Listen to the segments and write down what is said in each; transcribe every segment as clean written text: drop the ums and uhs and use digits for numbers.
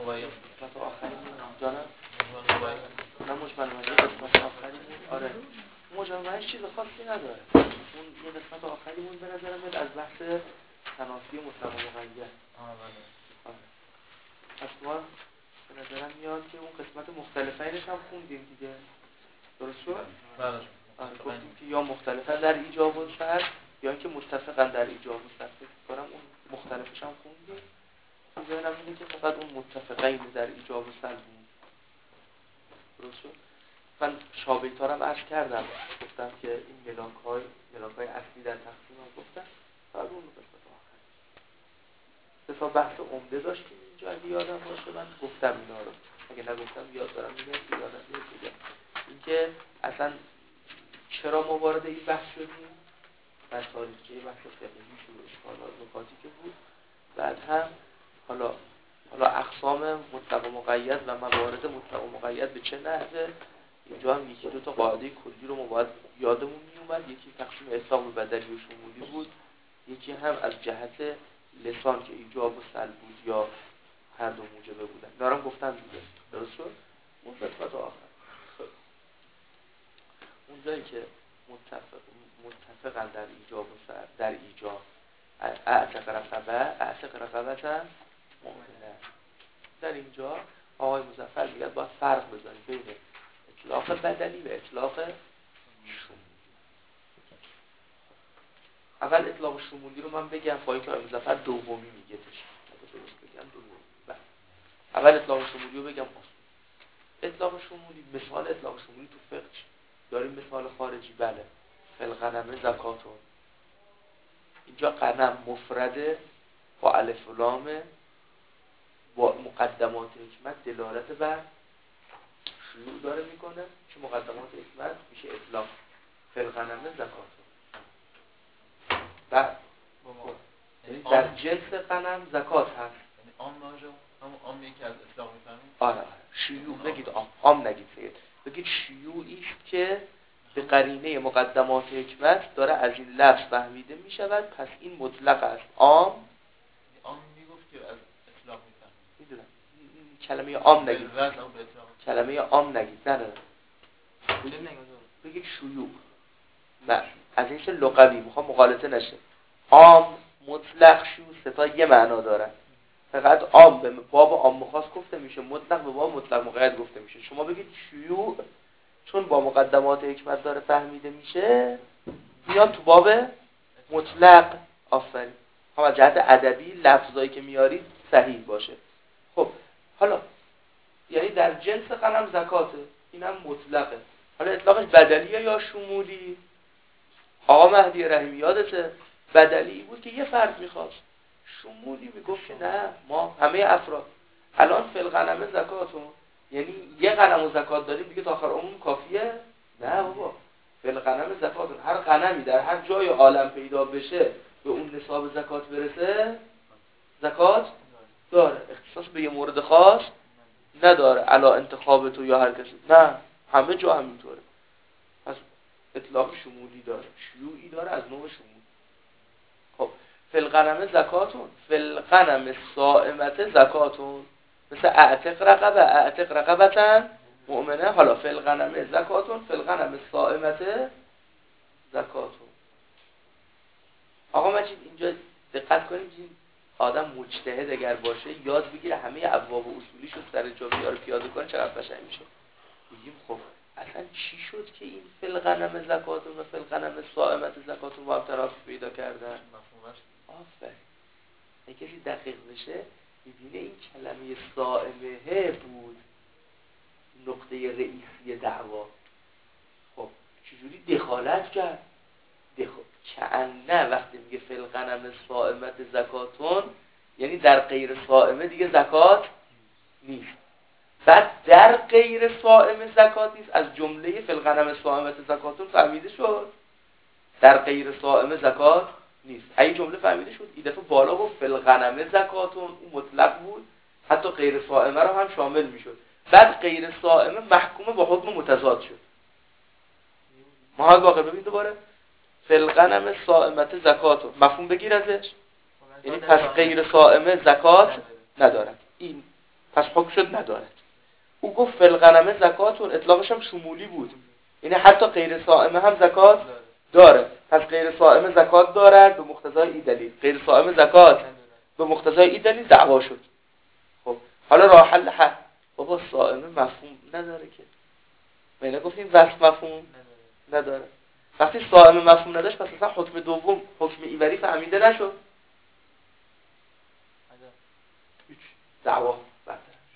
قسمت آخری جانم نه مجمل مبین قسمت آخری آره مجمل مبین چیز خاصی نداره. اون یه قسمت آخری مون به نظرم میاد از بحث تنافی مطلق و مقید. آره. پس ما به نظرم میاد که اون قسمت مختلفینش هم خوندیم دیگه. درست شد؟ بله. آره گفتیم که یا مختلفن در ایجاب و سلب یا اینکه متفقن در ایجاب و سلب. فکر کنم اون مختلفش هم خوندیم. من ذهنم اینه که فقط اون متفقین در ایجاب و سلب بود. درست شد؟ من شابیتارم عرض کردم گفتم که این ملاک‌های اصلی در تقسیم هم گفتم فقط اون قسمت آخر تا بحث عمده داشتیم اینجا اگه یادم باشه من گفتم اینا رو اگه نگفتم یاد دارم میگم که یادم میاد دیگه اینکه اصلا چرا ما وارد این بحث شدیم در تاریخچه بحث فقهی و اشکالات نکاتی که بود بعد هم حالا اقسام مطلق و مقید و موارد مطلق و مقید به چه نحوه اینجا هم یکی دو تا قاعده کلی رو ما باید یادمون میومد. یکی تقسیم اطلاق بدلی و شمولی بود یکی هم از جهت لسان که ایجاب و سلب بود یا هر دو موجبه بودن دارم گفتم دیگه. درست شد؟ اون قسمت آخر اون جایی که متفقن در ایجاب و سلب در ایجاب اعتق رقبه مؤمنه در اینجا آقای مظفر میگه باید فرق بذاریم بین اطلاق بدلی و اطلاق شمولی. اول اطلاق شمولی رو من بگم با اینکه آقای مظفر دومی میگه درست بگم دومی. اول اطلاق شمولی رو بگم اطلاق شمولی مثال اطلاق شمولی تو فقه داریم مثال خارجی بله فالغنم زکاتون اینجا غنم مفرده با الف و لام با مقدمات حکمت دلالت بر شیوع داره میکنه که مقدمات حکمت میشه اطلاق فالغنم زکاتون در جنس غنم زکات هست. یعنی عام ماجا همون عامی که از اطلاق میفهمیم. آره شیوع بگید عام نگید بگید شیوعی است که به قرینه مقدمات حکمت داره از این لفظ فهمیده میشود پس این مطلق است. عام میگفت که از اطلاق میفهمیم. میدونم کلمه عام نگید. کلمه عام نگید نه بگید شیوع نه از اینش لغوی میخوام مغالطه نشه. عام مطلق شیوع ستا یه معنا دارن فقط عام به باب عام خاص گفته میشه مطلق به باب مطلق مقید گفته میشه. شما بگید شیوع چون با مقدمات حکمت داره فهمیده میشه میاد تو باب مطلق. آفرین هم از جهت ادبی لفظایی که میارید صحیح باشه. خب حالا یعنی در جنس غنم زکاته اینم مطلقه. حالا اطلاقش بدلیه یا شمولی؟ آقا مهدی رحیمی یادته بدلی بود که یه فرد میخواست شمولی میگفت که نه ما همه افراد الان فالغنم زکاتون یعنی یه غنم و زکات داریم دیگه تا آخر عموم کافیه؟ نه بابا فالغنم زکاتون هر غنمی در هر جای عالم پیدا بشه به اون نصاب زکات برسه زکات داره. اختصاص به یه مورد خاص نداره علا انتخاب تو یا هر کسی نه همه جا همینطوره. پس اطلاق شمولی داره شیوعی داره از نوع شمول. خب فالغنم زکاتون فالغنم الصائمة زکاتون مثل اعتق رقبتن مؤمنه. حالا فالغنم زکاتون فالغنم الصائمة زکاتون. آقا مجید اینجا دقت کنیم که آدم مجتهد اگر باشه یاد بگیره همه ابواب و اصولیشو سر جا بیاره پیاده کنه چقدر قشنگ میشه. بگیم خب اصلا چی شد که این فالغنم زکاتون و فالغنم الصائمة زکاتون با هم تنافی پیدا کردن؟ آفرین. اگه کسی دقیق بشه میبینه این کلمه صائمه بود نقطه رئیسی دعوا. خب چجوری دخالت کرد؟ کأنه وقتی میگه فالغنم الصائمة زکاتون یعنی در غیر صائمه دیگه زکات نیست. بعد در غیر صائمه زکات نیست از جمله فالغنم الصائمة زکاتون فهمیده شد در غیر صائمه زکات نیست. این جمله فهمیده شد این دفعه بالا گفت فالغنم زکاتون اون مطلق بود حتی غیر صائمه رو هم شامل میشد. بعد غیر صائمه محکومه با حکم متضاد شد. ما واقعا ببین دوباره فالغنم الصائمة زکاتون مفهوم بگیر ازش یعنی پس غیر صائمه زکات ندارد. این پس حکم شد ندارد. او گفت فلغنمه زکاتون، اطلاقش هم شمولی بود، یعنی حتی غیر صائمه هم زکات داره. پس غیر صائمه زکات دارد به مقتضای این دلیل، غیر صائمه زکات به مقتضای این دلیل دعوا شد. خب حالا راه حل بابا صائمه مفهوم نداره که، ما اینا گفتیم وصف مفهوم نداره. وقتی صائمه مفهوم نداشت پس اصلا حکم دوم، حکم ایوری فهمیده نشد. هیچ دعوا برطرف.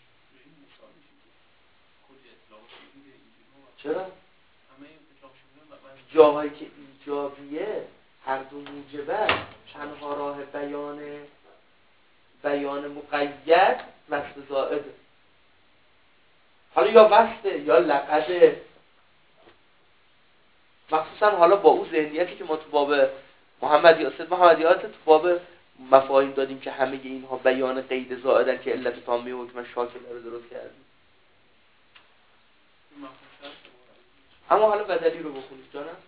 چرا؟ جاهایی که ایجابیه هر دو موجبه، تنها راه بیان مقید وصف زائده. حالا یا وصفه یا لقده، مخصوصا حالا با اون ذهنیتی که ما تو باب محمدیات تو باب مفاهیم دادیم که همه اینها بیان قید زائدن که علت تامی و حکم شاکل رو درست کردیم. اما حالا بدلی رو بخونید جانم.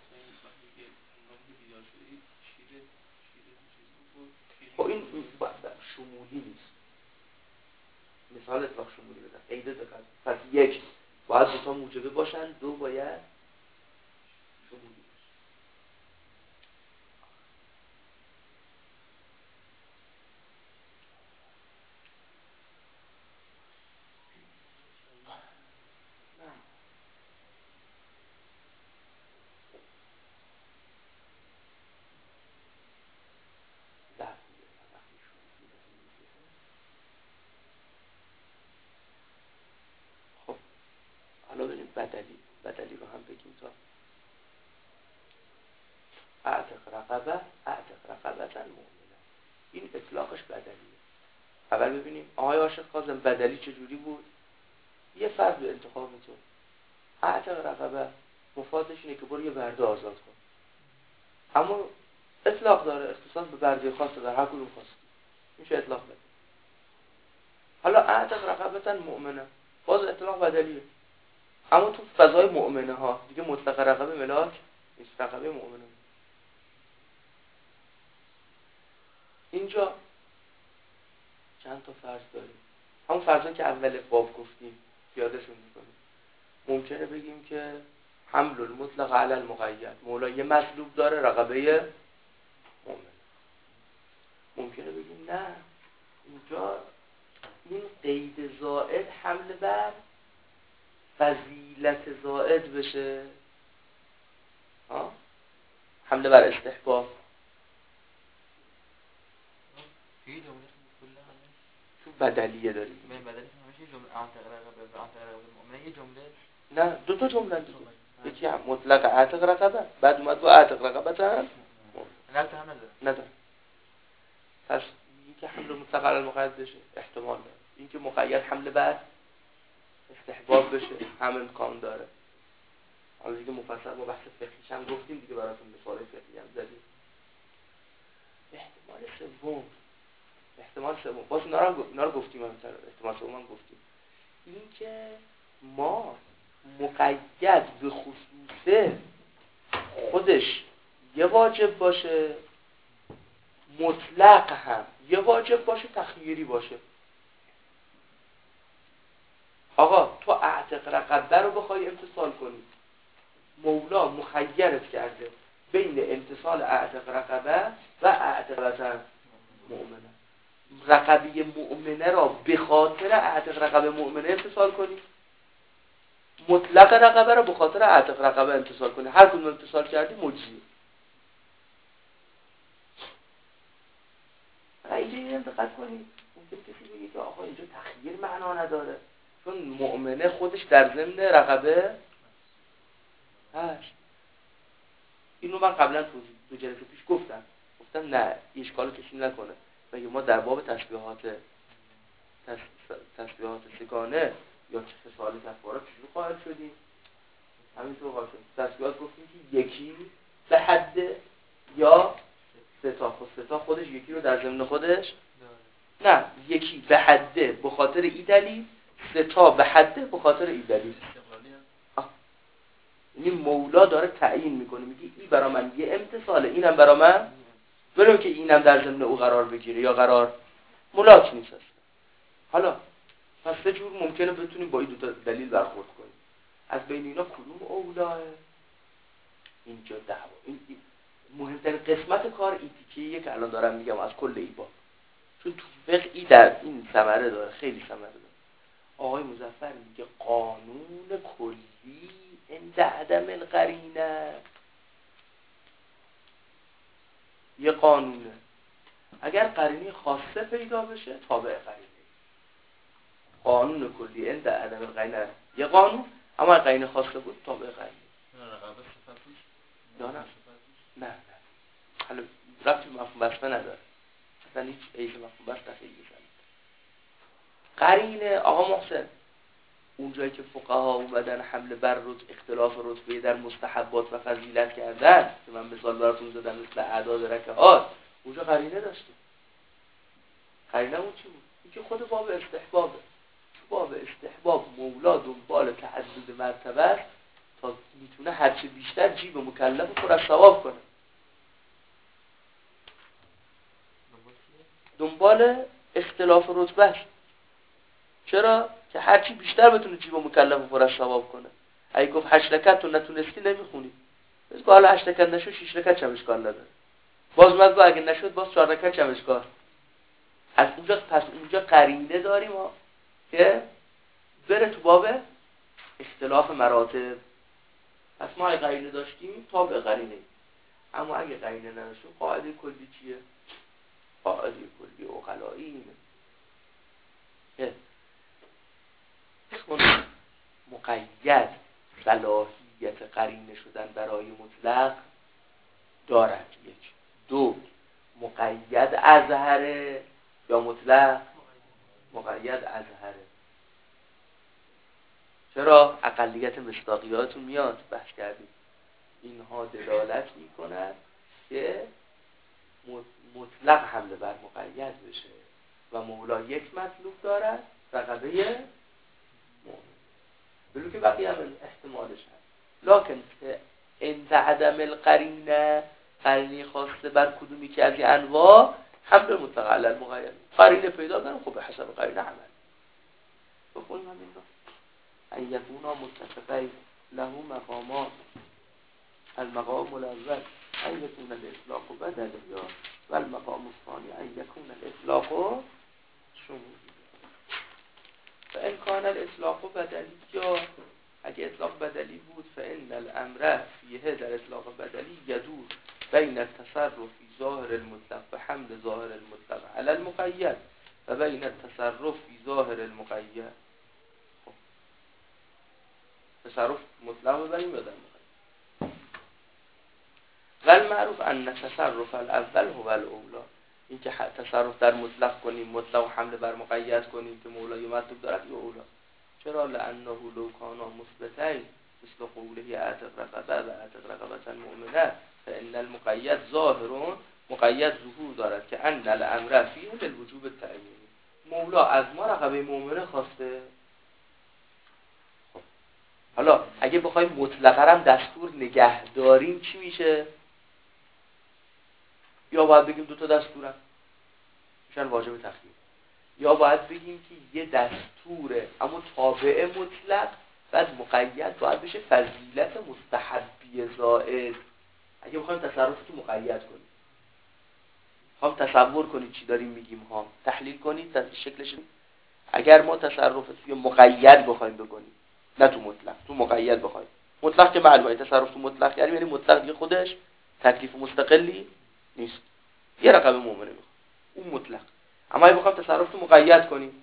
خب این شمولی نیست، مثال اطلاق شمولی بدن، قید دقت. پس یک باید دو تا موجبه باشن، دو باید شمولی باشن. خب حالا بریم بدلی رو هم بگیم تا اعتق رقبتن مؤمنه. این اطلاقش بدلیه. اول ببینیم آقای عاشق کاظم بدلی چجوری بود؟ یه فرض به انتخاب تو، اعتق رقبه مفادش اینه که برو یه برده آزاد کن، اما اطلاق داره، اختصاص به برده خاصه، در هر کدوم خواستی میشه اطلاق بده. حالا اعتق رقبتن مؤمنه باز اطلاق بدلیه، اما تو فضای مؤمنه ها دیگه مطلق رقبه ملاک نیست، رقبه مؤمنه. اینجا چند تا فرض داریم، همون فرضایی که اول باب گفتیم یادشون میکنیم. ممکنه بگیم که حمل المطلق علی المقید، مولا یه مطلوب داره رقبه مؤمنه. ممکنه بگیم نه، اینجا این قید زائد حمل بر فضیلت زائد بشه، حمله بر استحباب. تو بدلیه داریم یه جمله نه دو تا جمله دیگه، یکی هم مطلق اعتق رقبه، بعد اومد با اعتق رقبه نداره. پس یکی حمل مطلق علی المقید بشه احتمال داره، این که مقید حمله بر استحباب بشه هم امکان داره. حالا دیگه مفصل با بحث فقهیش هم گفتیم دیگه، براتون مثال فقهی هم زدیم. احتمال سوم باز اینا رو گفتیم، احتمال سوم هم گفتیم، این که ما مقید به خصوصه خودش یه واجب باشه، مطلق هم یه واجب باشه، تخییری باشه. آقا تو اعتق رقبه رو بخوای امتثال کنی، مولا مخیرت کرده بین امتثال اعتق رقبه و اعتق مؤمنه. رقبه مؤمنه را به خاطر اعتق رقبه مؤمنه امتثال کنی، مطلق رقبه را به خاطر اعتق رقبه امتثال کنی. هر کدوم امتثال کردی مجزیه. اینجا دقت کنید، ممکن کسی بگه که آقا اینجا تخییر معنا نداره چون مؤمنه خودش در ضمن رقبه هست. اینو من قبلا تو جلسه پیش گفتم نه اشکالو کشی نکنه، بگه ما در باب تسبیحات سگانه یا خصال کفاره چجوری قائل شدیم؟ همینطور قائل شدیم. تسبیحات گفتیم که یکی به حد یا ستا، خود ستا خودش یکی رو در ضمن خودش نه، یکی به حده به خاطر ای دلیل، ستا به حده به خاطر ای دلیل. یعنی مولا داره تعیین میکنه، میگه این برا من یه امتصاله، اینم برا من، بریم که اینم در ضمن او قرار بگیره یا قرار ملاک نیست. حالا پس سه جور ممکنه بتونیم با این دو تا دلیل برخورد کنیم. از بین اینا کدوم اولاه؟ اینجا دعوا. این مهمترین قسمت کار این تیکیه که الان دارم میگم از کل این باب، چون تو فقهی در این ثمره داره، خیلی ثمره داره. آقای مظفر میگه قانون کلی عند عدم القرینه یه قانونه، اگر قرینه خاصه پیدا بشه تابع قرینه. قانون کلی عند عدم القرینه یه قانون، اما قرینه خاصه بود تابع قرینه. نه حالا ربطی به مفهوم بسته نداره، اصلا هیچ عیب مفهوم بسته خیلی بزنید. قرینه آقا محسن اونجایی که فقها اومدن حمله بر اختلاف رتبه در مستحبات و فضیلت کردن که من مثال براتون زدم مثل اعداد رکعات، اونجا قرینه داشتیم. قرینه اون چی بود؟ این که خود باب استحبابه. باب استحباب مولا دنبال تعدد مرتبه است تا میتونه هرچه بیشتر جیب مکلف پر از ثواب کنه. دنبال اختلاف رتبه است. چرا؟ که هرچی بیشتر بتونه جیب مکلف پر از ثواب کنه. اگه گفت 8 رکعت تو نتونستی نمیخونی، بس که حالا 8 رکعت نشد 6 رکعت چه اشکال نداره. باز اومد اگه نشد باز 4 رکعت چه اشکال. از اونجا پس اونجا قرینه داریم ها که بره تو باب اختلاف مراتب. پس ما اگه قرینه داشتیم تابع قرینه، اما اگه قرینه نداشتیم قاعده کلی چیه؟ قاعده کلی عقلایی اینه که مقید صلاحیت قرینه شدن برای مطلق دارد. یک. دو، مقید اظهره یا مطلق؟ مقید اظهره. چرا؟ اقلیت مصداقیاتون میاد بحث کردیم. اینها دلالت میکنند که مطلق حمله بر مقید بشه و مولا یک مطلوب دارد رقبه مؤمن، بلو که بقیه هم احتمالش هست. لکن عند عدم القرینه، قرینه خواسته بر کدومی که از این انواع حمله مطلق علی المقید. قرینه پیدا کنم خب به حسب قرینه عمل بخونیم همین رو. ان یکونا متفقین له مقامان، المقام الاول ان یکون الاطلاق بدلیا و المقام الثانی ان یکون الاطلاق شمولی. فان کان الاطلاق بدلیا، اگه اطلاق بدلی بود، فان الامر فیه، در اطلاق بدلی یدور بین التصرف فی ظاهر المطلق و حمل ظاهر المطلق علی المقید و بین التصرف فی ظاهر المقید. خب تصرف مطلق ببریم یا در مقید. والمعروف ان تصرف الاول هو الاولی، این که تصرف در مطلق کنیم، مطلق و حمله بر مقید کنیم که مولای مطلوب دارد یا اولا. چرا؟ لانه لو کانا مثبتین مثل قوله اعتق رقبه و اعتق رقبه مؤمنه فان المقید ظاهر، مقید ظهور دارد که ان الامر فیه للوجوب التعیینی. مولا از ما رقبه مؤمنه خواسته. خب حالا اگه بخوایم مطلقاً هم دستور نگه داریم چی میشه؟ یا باید بگیم دو تا دستورن میشن واجب تخییر، یا باید بگیم که یه دستوره اما تابع مطلق، بعد مقید باید بشه فضیلت مستحبی زائد. اگه بخوایم تصرف تو مقید کنیم، هم تصور کنید چی داریم میگیم، ها تحلیل کنید شکلش. اگر ما تصرف توی مقید بخوایم بکنیم، نه تو مطلق، تو مقید بخوایم، مطلق که معلومه تصرف تو مطلق کردیم یعنی مطلق دیگه خودش تکلیف مستقلی نیست، یه رقم مؤمنه میخواد اون مطلق. اما اگه بخوایم تصرف تو مقید کنیم،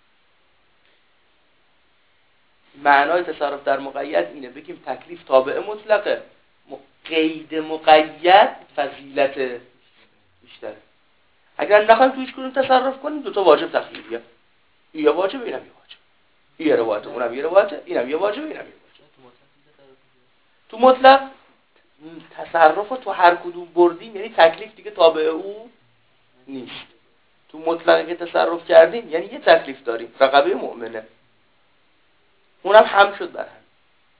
معنای تصرف در مقید اینه بگیم تکلیف تابع مطلقه، قید مقید فضیلت بیشتره. اگر نخوایم تو هیچ کدوم تصرف کنیم دو تا واجب تخییریه، این یه واجب اینم یه واجب، این یه روایت اونم یه روایت، اینم یه واجب اینم یه واجب. تو مطلق تصرف رو تو هر کدوم بردیم یعنی تکلیف دیگه تابع او نیست. تو مطلق که تصرف کردیم یعنی یه تکلیف داریم رقبه مؤمنه، اونم هم شد بر هم.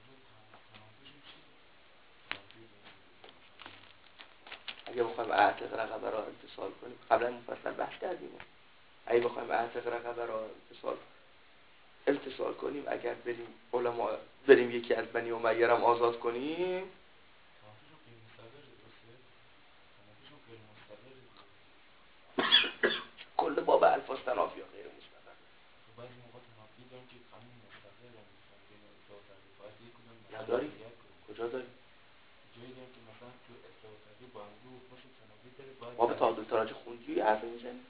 اگه بخوایم اعتق رقبه را اتصال کنیم، قبلا مفصل بحث کردیم، اگه بخوایم اعتق رقبه را اتصال کنیم امتثال کنیم، اگر بریم علما بریم یکی از بنی امیه هم آزاد کنیم. کل باب الفاظ تنافی یا غیر مستقر. بعضی موقع تنافی دارن که قانون مستقر هم مثلا بین اصلاح و تحقیق باید یک کدوم نداری؟ کجا داری؟ جایی دارن که مثلا تو اصلاح و تحقیق با هم رو باشه تنافی داره باید باب تعادل تراجع خوندی یا حرف میزنی؟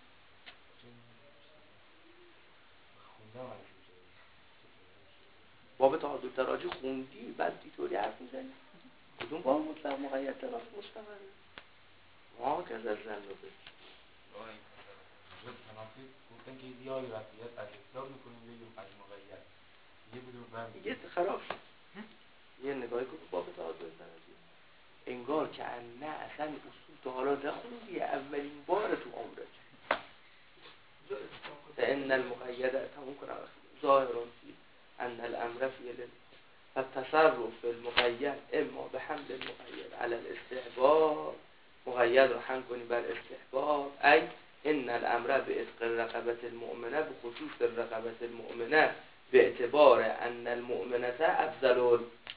خوندم از اینجا. باب تعادل تراجع خوندی بعد اینطوری حرف میزنی؟ کدوم باب مطلق مقید تراجع مستقره؟ ما که از زن رو بگیم تنافی گفتن که یا رفعیت از اطلاق میکنیم یا از مقید یه بدون برمی دیگه خراب شد. یه نگاهی کن باب تعادل تراجع انگار که نه اصلا اصول تا حالا نخوندی، اولین بار تو عمرت. ان المقید تموم کنم ظاهرون فی ان الامر فی فالتصرف في المقید اما به حمل المقید علی الاستحباب، مقید رو حمل کنی بر استحباب، ای ان الامر به عتق الرقبة المؤمنه به خصوص الرقبة المؤمنه به اعتبار ان المؤمنه افضل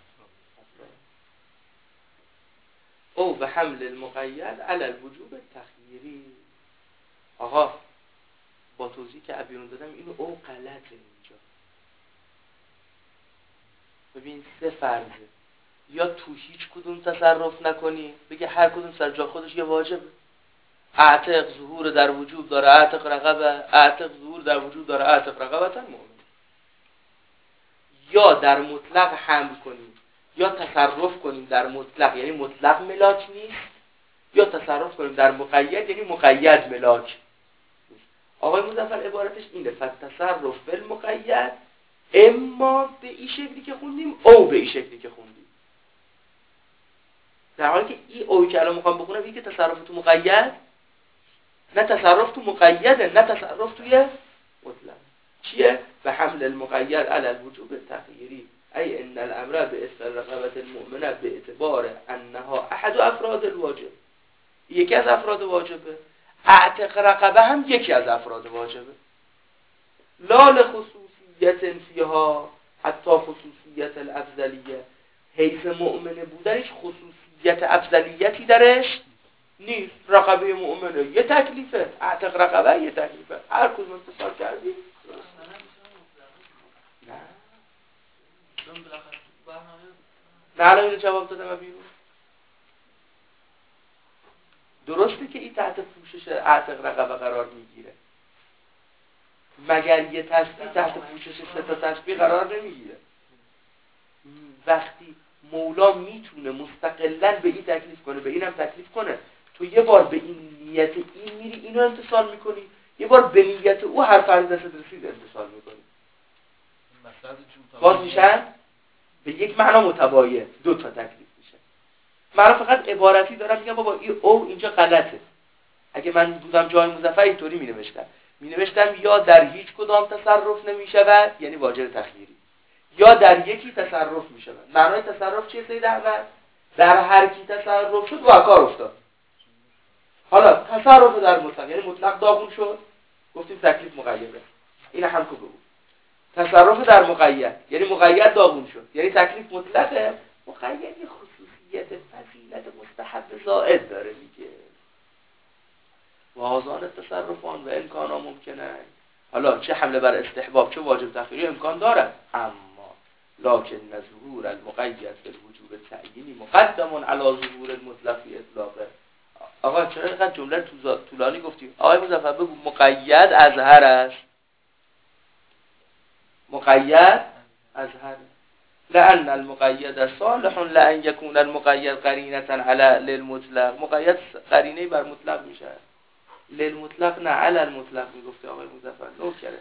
او به حمل المقید علی الوجوب التخییری. آقا با توضیح که ابیون دادم اینو او غلطه. اینجا ببین سه فرضه، یا تو هیچ کدوم تصرف نکنی بگه هر کدوم سر جا خودش یه واجبه. اعتق ظهور در وجوب داره، اعتق رقبه، اعتق ظهور در وجوب داره، اعتق رقبه مؤمن. یا در مطلق حمل کنیم یا تصرف کنیم در مطلق یعنی مطلق ملاک نیست، یا تصرف کنیم در مقید یعنی مقید ملاک. آقای مظفر عبارتش اینه فالتصرف بالمقید اما به این شکلی که خوندیم او به این شکلی که خوندیم، در حالی که این اوی که الان میخوام بخونم این که تصرف تو مقید، نه تصرف تو مقیده نه تصرف توی مطلق. چیه؟ به حمل المقید علی الوجوب التخییری ای ان الامر به عتق الرقبة المؤمنه به اعتبار انها احد افراد الواجب، یکی از افراد واجبه. اعتق رقبه هم یکی از افراد واجبه. لا لخصوصیت فیها حتی خصوصیت الافضلیه، حیث مؤمنه بودنش خصوصیت افضلیتی درش نیست. رقبه مؤمنه یه تکلیفه، اعتق رقبه یه تکلیفه، هر کدوم اتصال کردی نه الان اینو جواب دادم بیرون. درسته که این تحت پوشش اعتق رقبه قرار میگیره، مگر یه تسبیح تحت پوشش سه تا تسبیح قرار نمیگیره. وقتی مولا میتونه مستقلاً به این تکلیف کنه به اینم تکلیف کنه، تو یه بار به این نیت این میری اینو امتثال میکنی، یه بار به نیت او هر فرد دست رسید امتثال میکنی، باز میشن به یک معنا متباین، دو تا تکلیف میشه. من فقط عبارتی دارم میگم بابا این او اینجا غلطه. اگه من بودم جای مظفر اینطوری مینوشتم یا در هیچ کدام تصرف نمیشود یعنی واجب تخییری، یا در یکی تصرف میشود. معنای تصرف چیه سید احمد؟ در هر کی تصرف شد و کار افتاد. حالا تصرف در مطلق یعنی مطلق داغون شد، گفتیم تکلیف مقیده، این هم که بگو. تصرف در مقید یعنی مقید داغون شد یعنی تکلیف مطلقه، مقید یه خصوصیت فضیلت مستحب زائد داره میگه. وازان تصرفان و امکانا ممکنه. حالا چه حمله بر استحباب چه واجب تخییری امکان داره، اما لکن ظهور المقید فی الوجوب التعیینی مقدم علی ظهور المطلق فی اطلاقه. آقا چرا اینقدر جمله طولانی گفتیم؟ آقای مظفر بگو مقید اظهر است. مقید اظهر لأن المقید صالح لأن یکون المقید قرینة علی للمطلق. مقید قرینه بر مطلق میشه، للمطلق نه علی المطلق میگفته آقای مظفر نوت کرده.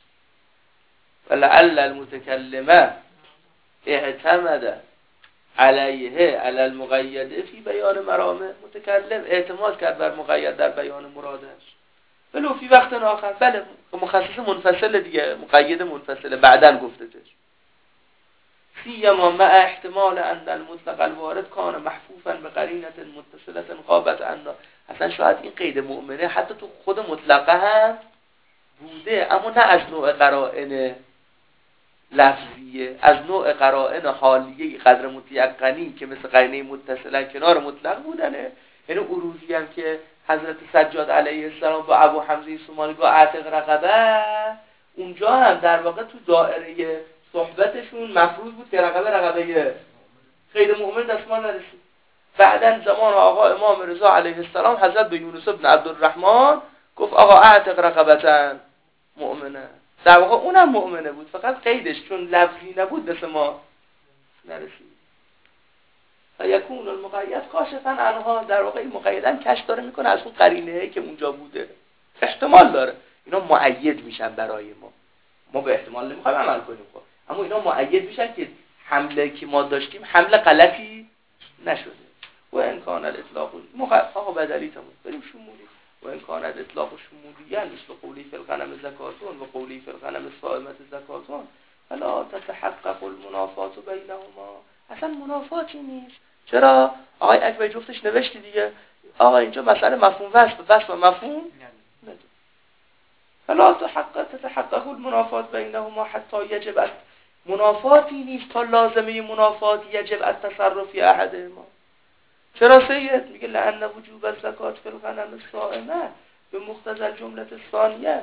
ولعل المتکلمه اعتمد علیه علی المقید فی بیان مرامه. متکلم اعتماد کرد بر مقید در بیان مرادش. ولو فی وقت آخر، بله مخصص منفصل دیگه، مقید منفصله بعدن گفتهش. سیما مع احتمال ان المطلق الوارد کان محفوفا به قرینه متصله غابت عنا. اصلا شاید این قید مؤمنه حتی تو خود مطلقه هم بوده اما نه از نوع قرائنه. لفظیه از نوع قرائن حالیه قدر متیقنی که مثل قرینه متصله کنار مطلق بودنه. یعنی عروضی هم که حضرت سجاد علیه السلام با ابو حمزه سومانی گفت اعتق رقبه، اونجا هم در واقع تو دائره صحبتشون مفروض بود که رقبه غیر مؤمن دستمال نرسید. بعدن زمان آقا امام رضا علیه السلام حضرت به یونس بن عبدالرحمن گفت آقا اعتق رقبتن مؤمنه، در واقع اونم مؤمنه بود، فقط قیدش چون لفظی نبود دست ما نرسید. و یکون المقید کاشفا عنها، در واقع این مقیدن کش داره میکنه از اون قرینه‌ای که اونجا بوده. احتمال داره اینا مؤید میشن برای ما به احتمال نمیخوایم عمل کنیم خب، اما اینا مؤید میشن که حمله که ما داشتیم حمله غلطی نشده. و امکان الاطلاق آقا بدلی تموم بریم شمولی. و امکان الاطلاق شمولیه مثل قولی فی الغنم زکاتون و قولی فی الغنم صائمت زکاتون فلا تتحقق المنافات بینهما. اصلا منافاتی نیست. چرا؟ آقای اکبر جفتش نوشتی دیگه. آقا اینجا مسئله مفهوم وصف و مفهوم نداره. فلا تتحقق المنافات بینهما حتی یجب است. منافاتی نیست تا لازمه منافات یجب التصرف احدهما. چرا سید؟ میگه لأن وجوب الزکات فی الغنم الصائمه به مقتضی الجمله الثانیه.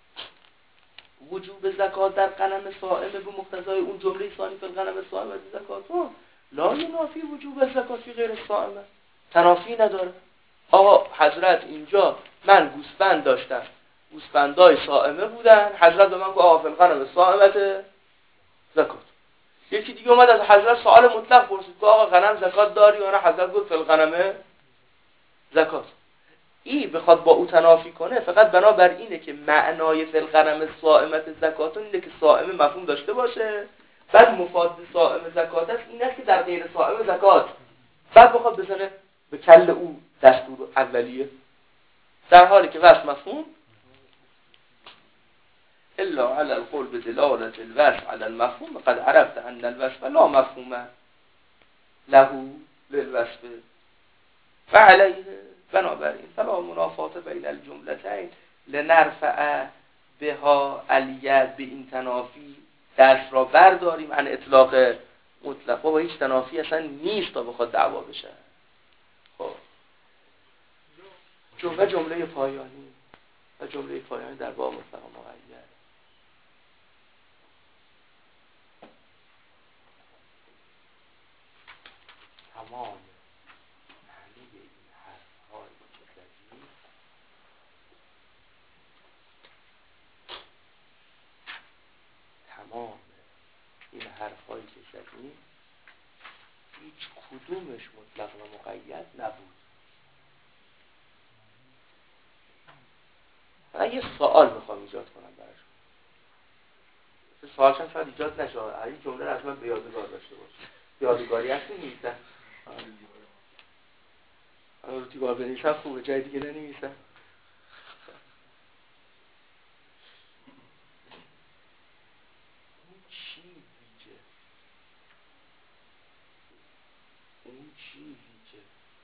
وجوب زکات در غنم صائمه به مقتضای اون جمله ثانی فی الغنم الصائمه زکاتون لا ینافی وجوب الزکات فی غیر الصائمه. تنافی نداره. آقا حضرت اینجا من گوسفند داشتم، گوسفندای صائمه بودن، حضرت به من گفت آقا فی الغنم الصائمه زکات. یکی دیگه اومد از حضرت سوال مطلق پرسید که آقا غنم زکات داری یا نه؟ حضرت گفت فی الغنم زکات. این بخواد با او تنافی کنه فقط بنابر اینه که معنای فی الغنم الصائمه زکاتون اینه که صائمه مفهوم داشته باشه، بعد مفاد صائمه زکات است این است که در غیر صائمه زکات، بعد بخواد بزنه به کل او دستور اولیه، در حالی که وصف مفهوم الا على القول بدلالة الوصف على المفهوم قد عرفت ان الوصف لا مفهوم له للوصف فعليه بنابراین فلا منافات بین الجملتین لنرفع بها الید. به این تنافی دست را برداریم عن اطلاق مطلق. با هیچ تنافی اصلا نیست تا بخواد دعوا بشه. خب جمله پایانی و جمله پایانی در باب مطلق مقید. تمام معنی این حرف‌هایی که زدیم هیچ کدومش مطلق و مقید نبود. من یه سوال میخوام ایجاد کنم براشون. سوال شاید ایجاد نشه. این جمله رو از من به یادگار داشته باشه. یادگاری هستی نیستن؟ رو دیوار بنویسم خوبه، جای دیگه ننویسم. اون چیزی که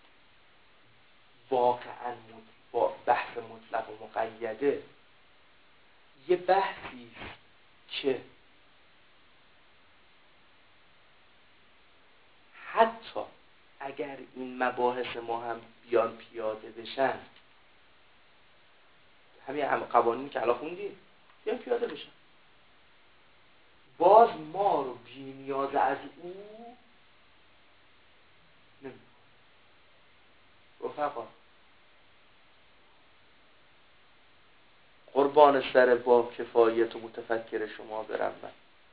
واقعا با بحث مطلق و مقیده یه بحثی که حتی اگر این مباحث ما هم بیان پیاده بشن، همین قوانینی که الان خوندیم بیان پیاده بشن، باز ما رو بی نیاز از او نمی‌کنه. رفقا قربان سر با کفایت و متفکر شما برم من.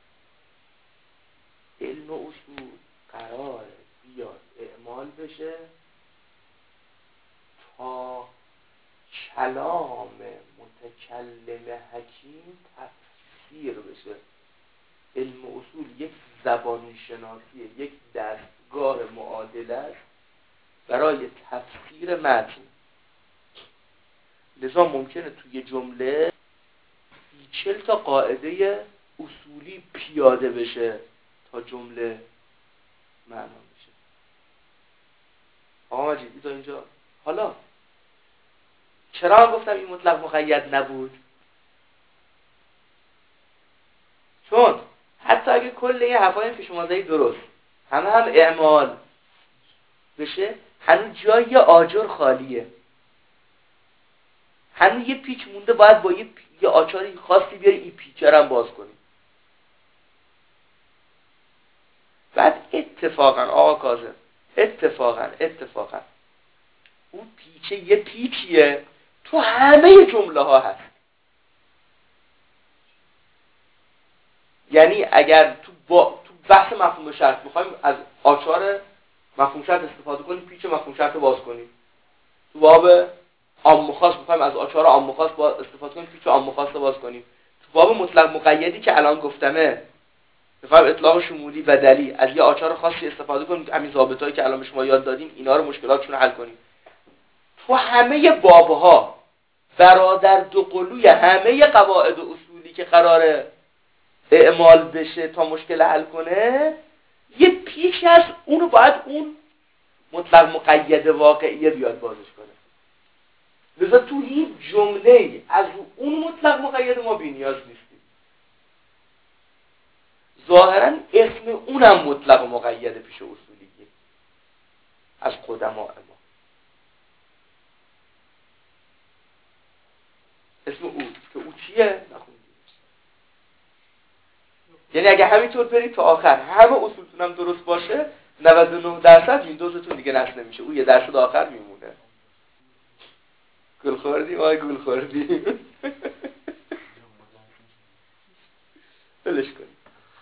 علم و اصول قراره بیاد اعمال بشه تا کلام متکلم حکیم تفسیر بشه. علم و اصول یک زبانی شناسیه، یک دستگاه معادله است برای تفسیر متن. لذا ممکنه توی جمله 40 تا قاعده اصولی پیاده بشه تا جمله معنا بشه. آقا مجید تا اینجا. حالا چرا گفتم این مطلق مقید نبود؟ چون حتی کل این حرفایی که شما زدید درست، هم اعمال بشه، هنوز جای آجر خالیه، هنوز یه پیچ مونده، باید با یه آچاری خاصی بیاری این پیچه رو هم باز کنی. بعد اتفاقا آقا کاظم، اتفاقا اون پیچه یه پیچیه تو همه جمله ها هست. یعنی اگر تو بحث مفهوم شرط میخوایم از آچار مفهوم شرط استفاده کنیم، پیچ مفهوم شرط رو باز کنیم. تو باب عام خاص میخوایم از آچار عام خاص استفاده کنیم، پیچ عام خاص رو باز کنیم. تو باب مطلق مقیدی که الان گفتمه، میخوایم اطلاق شمولی و دلی از یه آچار خاصی استفاده کنیم، همین ضابطهایی که الان به شما یاد دادیم اینا رو مشکلاتشون رو حل کنیم. تو همه بابها برادر دو قلوی همه قواعد و اصولی که قراره اعمال بشه تا مشکل حل کنه، یه پیچ هست، اونو باید اون مطلق مقید واقعیه بیاد بازش کنه. لذا تو هیچ جمله از اون مطلق مقید ما بی‌نیاز نیستیم. ظاهرا اسم اونم مطلق مقید پیش اصولیه از قدماء ما. اسم او که او چیه؟ نخوندیم. یعنی اگه همینطور برید تا آخر همه اصولتون هم درست باشه، 99% ویندوزتون دیگه نصب نمیشه، او 1% آخر میمونه. گل خوردیم آی گل خوردیم. بلش کنیم.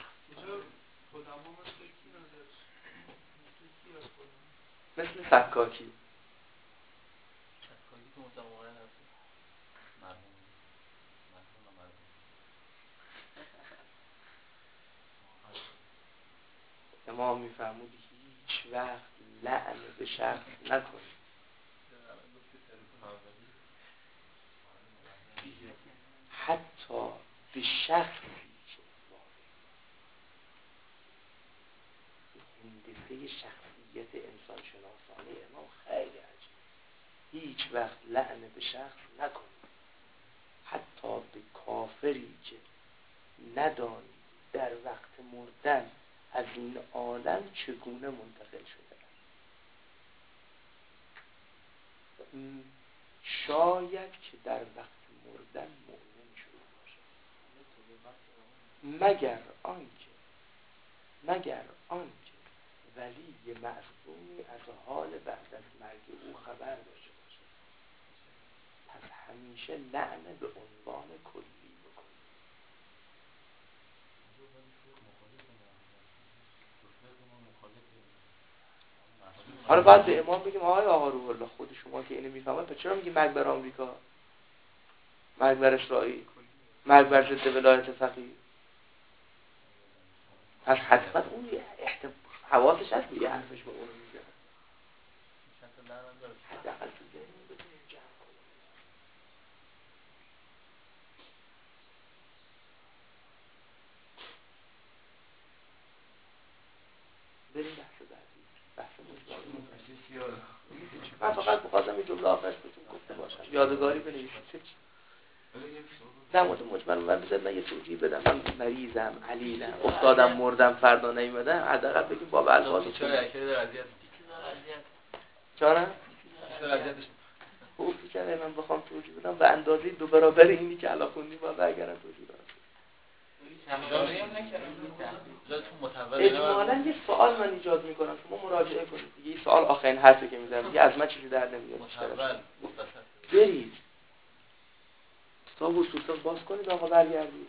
مثل سکاکی. امام میفرمود هیچ وقت لعن به شخص نکنید. حتی به شخصی که هندسه شخصیت انسان شناسانه امام خیلی عجیب. هیچ وقت لعن به شخص نکنید، حتی به کافری که ندانید در وقت مردن از این عالم چگونه منتقل شده است. شاید که در وقت مردن مؤمن شده باشد، مگر آنکه ولی معصومی از حال بعد از مرگ او خبر داشته باشد. پس همیشه لعن به عنوان کلی بکنید. حالا باید به امام بگیم آقای آقا روح الله، خود شما که اینو میفهمید، پس چرا میگی مرگ بر آمریکا، مرگ بر اسرائیل، مرگ بر ضد ولایت فقیه؟ پس حتما اون حواسش هست به یه حرفش به اونو میگه. حداقل تو ذهنمون بتونیم جمع کنیم. بریم بحث بعدی، بحث مجموعی. من فقط بخواستم این جمله آخرش بهتون گفته باشم، یادگاری بنویسید. در مورد مجمل من بذارید من یه توضیح بدم. من مریضم، علیلم، افتادم، مردم، فردا نیومدم، حداقل بگیم باب الفاظ چرا؟ خوب که من بخوام توضیح بدم به اندازه 2 برابر اینی که الان خوندیم باید برگردم توضیح بدم. اجمالاً یه سوال من ایجاد میکنم، شما مراجعه کنید. یه سوال آخرین حرفی که میزنم، دیگه از من چیزی در نمیاد. برید کتاب اصول فقه باز کنید آقا، برگردید.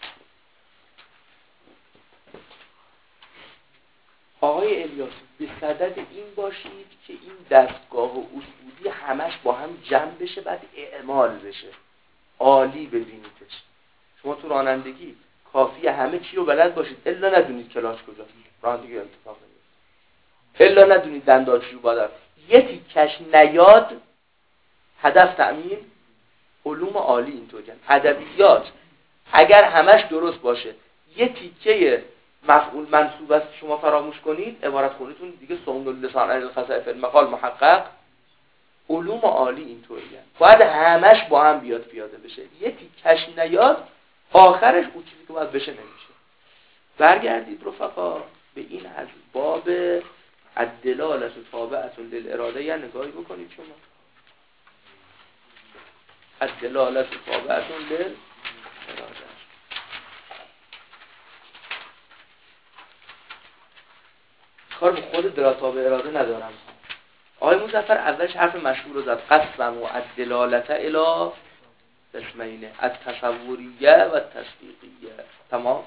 آقای الیاس به صدد این باشید که این دستگاه و اصولی همش با هم جمع بشه، بعد اعمال بشه، عالی ببینیدش. شما تو رانندگی کافیه همه چی رو بلد باشید، الا ندونید کلاس کجاست، رانندگی اتفاق نمیفته. الا ندونید دندان چوب بالا، یه تیکش نیاد هدف تأمین. علوم عالی اینطوریه. ادبیات اگر همش درست باشه، یه تیکه مفعول منصوب است شما فراموش کنید، عبارت خونیتون دیگه صون اللسان عن الخطأ فی المقال محقق. علوم عالی اینطوریه، باید همش با هم بیاد پیاده بشه. یه تیکش نیاد آخرش اون چیزی که باید بشه نمیشه. برگردید رفقا به این از باب الدلالة تابعة للاراده یا نگاهی بکنید شما. الدلالة تابعة للاراده. کار به خود دلالت تابع اراده ندارم. آقای مظفر اولش حرف مشهور رو زد، قسم و الدلالة الی قسمین، التصوریه و التصدیقیه. تمام.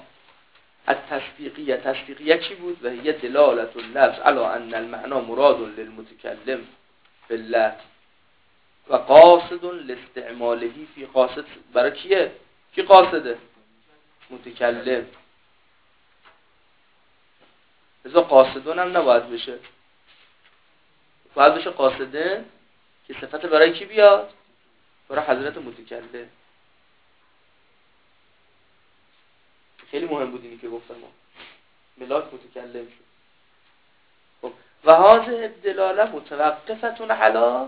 تصدیقیه چی بود؟ و هی دلالت اللفظ علی ان المعنى مراد للمتکلم بالله و قاصد لاستعماله فی. قاصد برای کیه؟ کی قاصده؟ متکلم. لذا قاصدون هم نباید بشه، باید بشه قاصدن که صفت برای کی بیاد؟ برای حضرت متکلم. خیلی مهم بود اینی که گفتم ما ملاک متکلم شد. خب و هذه الدلاله متوقفتون علی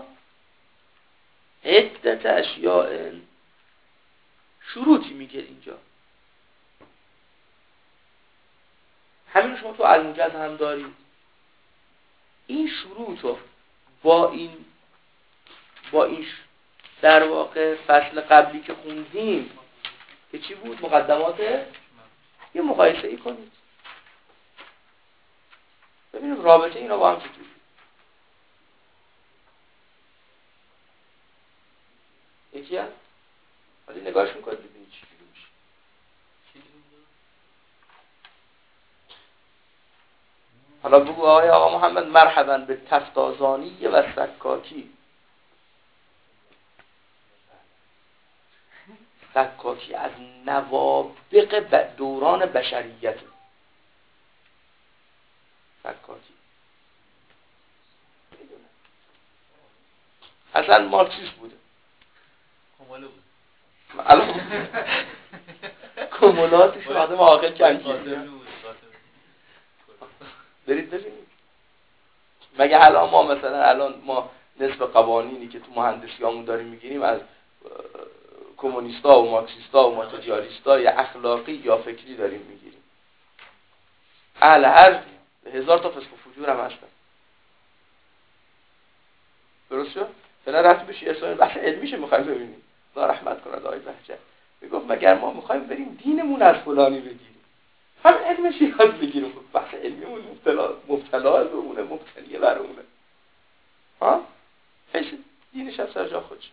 عدت اشیاء. شروطی میگه اینجا، همین شما تو الموجز هم دارید. این شروط رو با این در واقع فصل قبلی که خوندیم که چی بود؟ مقدمات، یه مقایسه ای کنید ببینیم رابطه اینا با هم چطوری. یکی هست ولی نگاهش میکنید ببینید چی جوری میشه. حالا بگو آقا محمد مرحبا به تفتازانی و سکاکی. سکاکی از نوابق دوران بشریت. سکاکی اصلا مارکسیست بوده. کماله بود. الان کمولاتش رو آدم عاقل کنگیزی برید ببینید. مگه الان ما نصف قوانینی که تو مهندسیامون داریم میگیریم از کمونیستا و مارکسیستا و ماتریالیستا یا اخلاقی یا فکری داریم میگیریم. هر 1000 تا فسق و فجور هم هستن. درست شد؟ فعلا رفت بشی اصلا بحث علمیشه میخوایم ببینیم. خدا رحمت کنه آقای بهجت. میگفت مگر ما میخوایم بریم دینمون از فلانی بگیریم، همین علمش یاد بگیریم. بحث علمیمون مبتلا بمونه، مبتنیه برمونه. ها؟ هیچ دینش از سر جا خودش.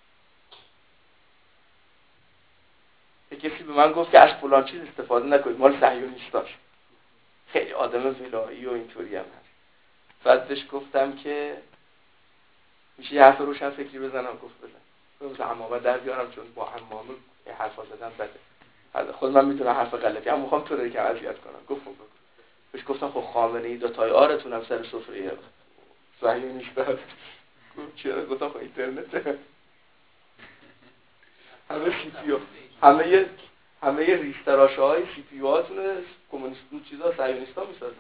کسی به من گفت که از فلان چیز استفاده نکنید، مال صهیونیستاست. خیلی آدم ولایی و اینطوری هم هست. بعد بهش گفتم که میشه یه حرف روشن فکری بزنم. گفت بزن. گفتم عمامه در بیارم چون با عمامه حرفا زدن بده. خود من میتونم حرف غلطی هم میخوام تو رو که اذیت کنم. گفتم بهش گفتم خب خامنه ای 2 تای آرتونم سر سفره صهیونیست هست. گفت چرا؟ گفتم خب اینترنت همه سی پی او همه ریستراشه های سی پی او هاتون کمونیست چیزا صهیونیستا میسازن.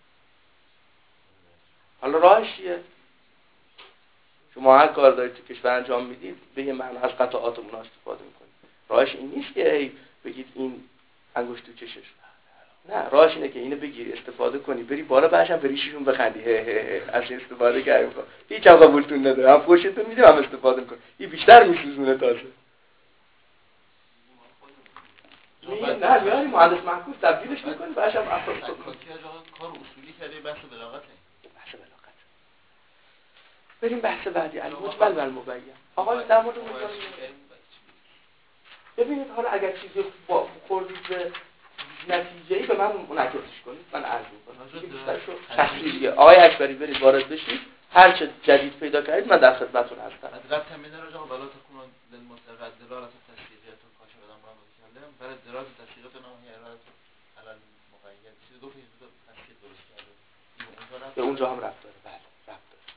حالا راهش چیه؟ شما هر کار دارید تو کشور انجام میدید به یه معنی از قطعات اونا استفاده میکنید. راهش این نیست که بگید این انگشت تو چشش. نه، راهش اینه که اینو بگیری استفاده کنی بری بالا بعدش به ریششون بخندی. از این استفاده کردیم. هیچ هم قبولتون نداره. هم فوشتون میدیم هم استفاده میکنه. این بیشتر میسوزونه تازه. نه میاری مهندس محکوم تبدیلش میکنی بعدش هم افراد سکاکی کار اصولی کرده بحث بلاغته. بحث بلاغت. بریم بحث بعدی المجمل و المبین. آقا در مورد مجمل ببینید حالا اگر چیزی خوردید به نتیجه‌ای به من منعکسش کنید من عرض می‌کنم. بیشتر شو شخصی دیگه. آقای اکبری برید وارد بشید. هر چه جدید پیدا کردید من در خدمتتون هستم. حضرت تمنه را بلا تكون للمطلق دلالة التسويقية كاشف دام را متكلم برای دلالة التسويقية نوعی ارائه علل مقید چیزی گفت این دو تسویق درست کرده. به اونجا هم ربط داره. بله ربط داره.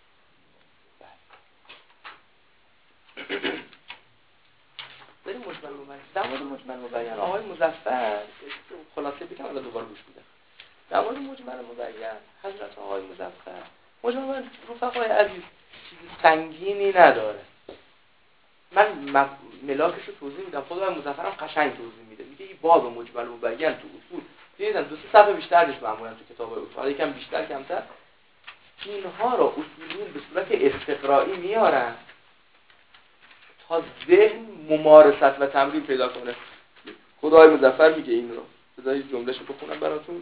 بله. بریم مجمل مبین. در مورد مجمل مبین آقای مظفر خلاصه بگم الان دوباره گوش میدم. در مورد مجمل مبین حضرت آقای مظفر مجمل مبین رفقای عزیز چیز سنگینی نداره. من ملاکش رو توضیح میدم. خود آقای مظفر هم قشنگ توضیح میده. میگه این باب مجمل مبین تو اصول دیدم 2-3 صفحه بیشتر نیست معمولا تو کتاب‌های اصول، یکم بیشتر کمتر. اینها رو اصولیون به صورت استقرائی میارن تا ذهن ممارست و تمرین پیدا کنه. خدای مظفر میگه این رو، بذارید جمله‌شو بخونم براتون.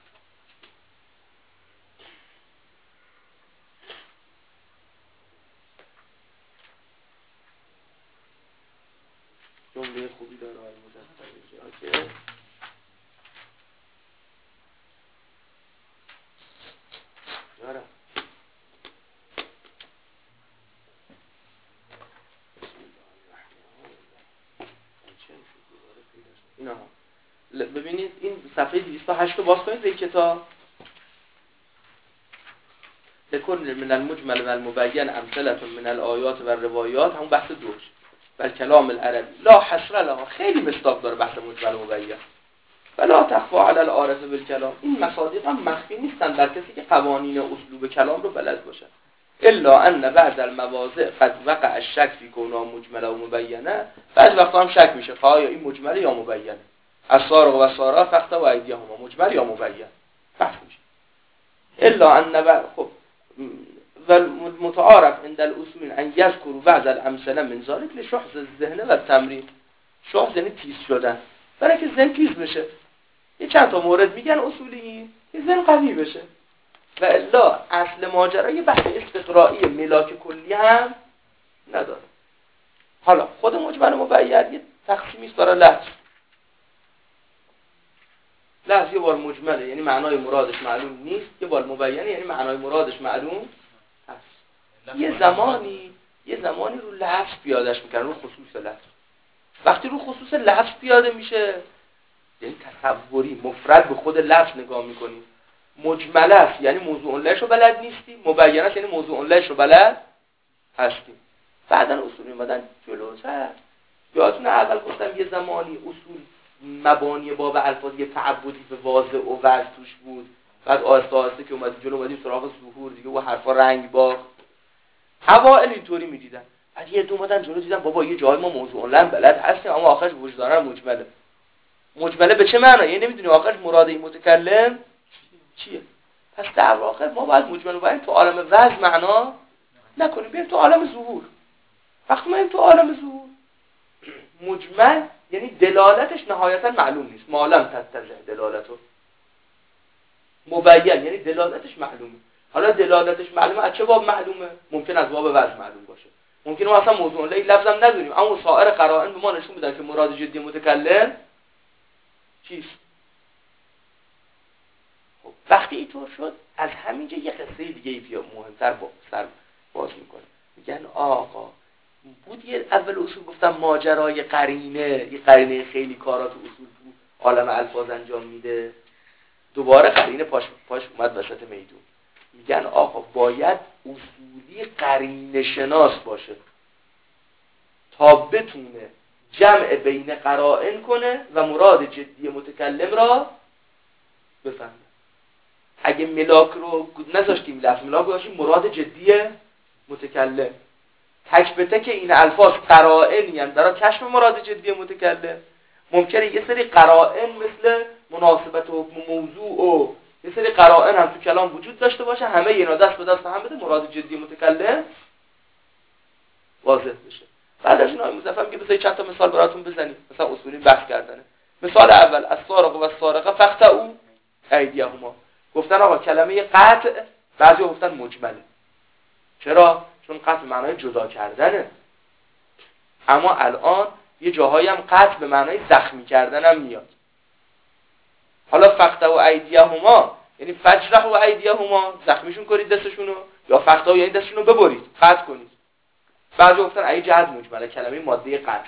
جمله خوبی داره آقای مظفر میگه که دارم اینا ببینید این صفحه 208 رو باز کنید به کتاب. ذکر من المجمل و المبین امثله من الآیات و الروایات، همون بحث دوش بل کلام العربی لا حصر لها، خیلی مصداق داره بحث مجمل و مبین. ولا تخفى علی العارف بالکلام، این مصادیق هم مخفی نیستن در کسی که قوانین اسلوب کلام رو بلد باشه. الا ان بعض المواضع قد وقع الشک فی کونها مجمله و مبینه، بعضی وقتا هم شک میشه که آیا این مجمله یا مبینه. السارق و السارقه فقط و ایدیهما، مجمل یا مبین بحث میشه. الا ان خب و متعارف عند الاصول ان یذکروا بعض الامثله من ذلك لشحذ الذهن و التمرین. شحذ یعنی تیز شدن، برای که ذهن تیز بشه. یه چند تا مورد میگن اصولی که ذهن قوی بشه. و الا اصل ماجرا یه بحث استقرایی ملاک کلی هم نداره. حالا خود مجمل مبین یه تقسیمی است داره لفظ. لفظ یه بار مجمله یعنی معنای مرادش معلوم نیست، یه بار مبینه یعنی معنای مرادش معلوم هست. یه زمانی رو لفظ پیادهش میکنن، رو خصوص لفظ. وقتی رو خصوص لفظ پیاده میشه یعنی تصوری مفرد به خود لفظ نگاه میکنیم. مجمله است یعنی موضوع لهش رو بلد نیستیم، مبینه است یعنی موضوع لهش رو بلد هستیم. بعدن اصولی اومدن جلوتر. یادتونه اول گفتم یه زمانی اصول مبانی باب الفاظ یه تعبدی به واضح و وضع توش بود، بعد آهسته آهسته که اومدیم سراغ ظهور دیگه و حرفا رنگ باخت. اوائل اینطوری میدیدن، بعد یه دو اومدن جلو دیدن بابا یه جای ما موضوع لن بلد هستیم اما آخرش وجداناً مجمله. مجمله به چه معنی؟ یعنی نمیدونیم آخرش مراد این متکلم چیه. پس در واقع ما باید مجمل رو تو عالم وضع معنا نکنیم، بریم تو عالم ظهور. وقتی ما تو عالم ظهور مجمل یعنی دلالتش نهایتا معلوم نیست، معلم تتضح دلالتو. مبین یعنی دلالتش معلومه. حالا دلالتش معلومه از چه باب معلومه؟ ممکن از باب وضع معلوم باشه، ممکنه ما اصلا موضوع لی لفظم ندونیم اما سایر قرائن به ما نشون میدن که مراد جدی متکلم چیست. خب وقتی اینطور شد از همینجا یه قصه دیگه مهمتر باز میکنه. میگن آقا بود یه اول اصول گفتم ماجرای قرینه، یه قرینه خیلی کارات اصول تو عالم الفاظ انجام میده. دوباره قرینه پاش اومد وسط میدون. میگن آقا باید اصولی قرینه شناس باشه تا بتونه جمع بین قرائن کنه و مراد جدی متکلم را بفهمه. اگه ملاک رو نذاشتیم لفظ ملاک داشتیم مراد جدی متکلم، تک به تک این الفاظ قرائنی ان برای کشف مراد جدی متکلم. ممکنه یه سری قرائن مثل مناسبت و موضوع و یه سری قرائن هم تو کلام وجود داشته باشه، همه اینا دست به دست هم بده مراد جدی متکلم واضح بشه. بعد از این آقای مظفر میگه بذارید چند تا مثال براتون بزنیم، مثلا اصولی بحث کردنه. مثال اول السارق و السارقه فقطعوا ایدیهما. گفتن آقا کلمه قطع بعضی گفتن مجمله. چرا؟ چون قطع معنای جدا کردنه. اما الان یه جاهایی هم قطع به معنای زخمی کردن هم میاد. حالا فقطعوا ایدیهما یعنی فجرحوا ایدیهما، زخمیشون کنید دستشونو، یا فقطعوا یعنی دستشونو ببرید، قطع کنید. بعضی گفتن ای جهت مجمله، کلمه ماده قطع.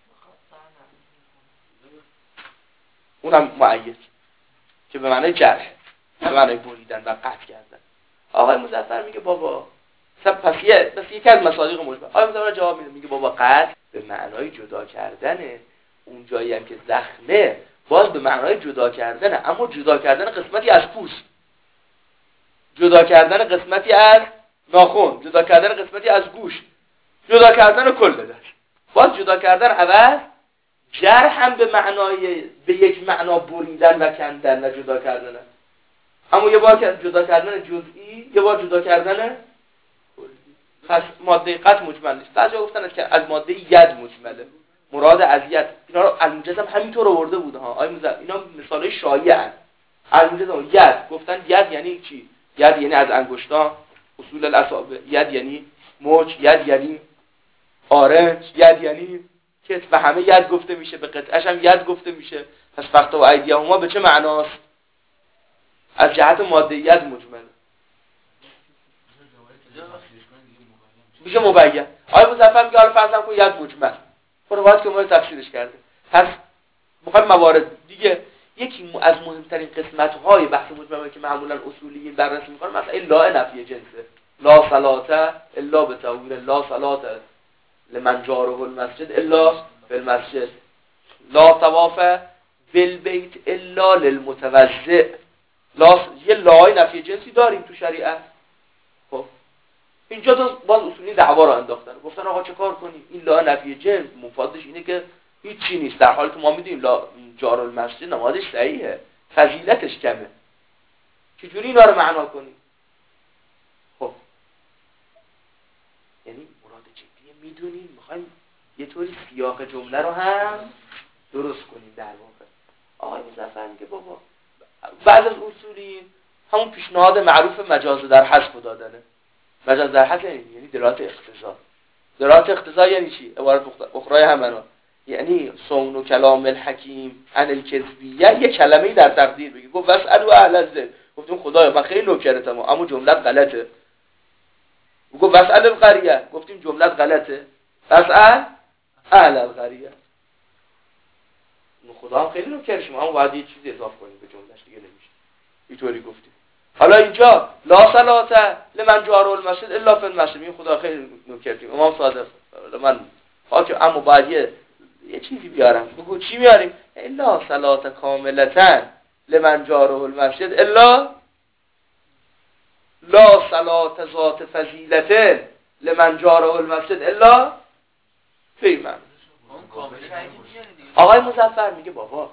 اونم مؤید که به معنای جرح، به معنای بریدن و قطع کردن. آقای مظفر میگه بابا پس یکی از مصادیق مجمل. آقای مظفر جواب میده، میگه بابا قطع به معنای جدا کردنه، اون جایی هم که زخمه باز به معنای جدا کردنه، اما جدا کردن قسمتی از پوست، جدا کردن قسمتی از ناخن، جدا کردن قسمتی از گوشت، جدا کردن کل دست. باز جدا کردن عوض جرح هم به یک معنا بریدن و کندن و جدا کردن. اما یه بار جدا کردن جزئی، یه بار جدا کردن کلی. پس ماده قطع مجمل نیست. بعضیا گفتن که از ماده ید مجمله، مراد از ید. اینا رو الموجز هم همینطور آورده بوده ها. اینا مثالای شایعن. الموجز هم ید گفتن ید یعنی چی؟ ید یعنی از انگشتان، اصول الاصابع. ید یعنی مچ، ید یعنی آرنج، ید یعنی کتف، و همه ید گفته میشه، به قطعش هم ید گفته میشه. پس فقط و ایدیهما به چه معناست؟ از جهت ماده ید مجمله. میشه مبین. آیا مظفر میگه حالا فرض کن ید مجمل، روایت که ما تفسیرش کرده. پس میخوایم موارد دیگه. یکی از مهمترین قسمت‌های بحث مجمل که معمولا اصولیین بررسی می‌کنن مثلا لا نفی جنسه. لا صلاة الا بتأویل، لا صلاة لمن جاره المسجد الا بالمسجد، لا طواف بالبیت الا للمتوضئ. یه لای نفی جنسی داریم تو شریعت. خب اینجا باز اصولی دعوا رو انداختن، گفتن آقا چه کار کنیم؟ این لا نفی جنس مفادش اینه که هیچ چی نیست، در حالی که ما میدونیم لا جار المسجد نمازش صحیحه، فضیلتش کمه. چجوری اینا رو معنا کنیم؟ خب یعنی مراد جدی میدونیم، میخوایم یه طوری سیاق جمله رو هم درست کنیم. در واقع آقای مظفر میگه بابا بعد از اصولی همون پیشنهاد معروف مجاز در حذف دادنه. مجاز در حذف یعنی دلالت اقتضا. دلالت اقتضا یعنی چی؟ عبارت اخرای همنا، یعنی صون کلام الحکیم عن الکذبیه، یه کلمه‌ای در تقدیر بگی. گفت واسالو اهل الذکر، گفتیم خدایا من خیلی نوکرتم اما جملت غلطه. گفت واسال القریه، گفتیم جملت غلطه. واسال اهل القریه، خدا هم خیلی نوکرش، ما هم باید یه چیزی اضافه کنیم به جملهش، دیگه نمیشه. اینطوری گفتیم. حالا اینجا لا صلاة لمن جاره المسجد الا فی المسجد، این خدا خیلی نوکرتیم. امام صادق من خاک، اما باید یه چیزی بیارم. بگو چی میاریم؟ الا صلاة کاملة لمن جاره المسجد الا لا صلاة ذات فضیلة لمن جاره المسجد الا فی من. آقای مظفر میگه بابا